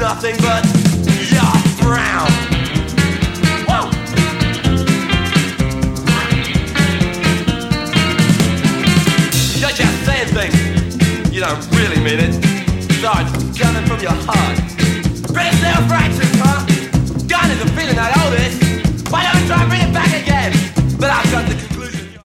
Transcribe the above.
nothing but your frown. Whoa! You're just saying things, you don't really mean it. So it's coming from your heart. Pretty self-righteous, huh? Gone is a feeling I owe this. Why don't we try and bring it back again?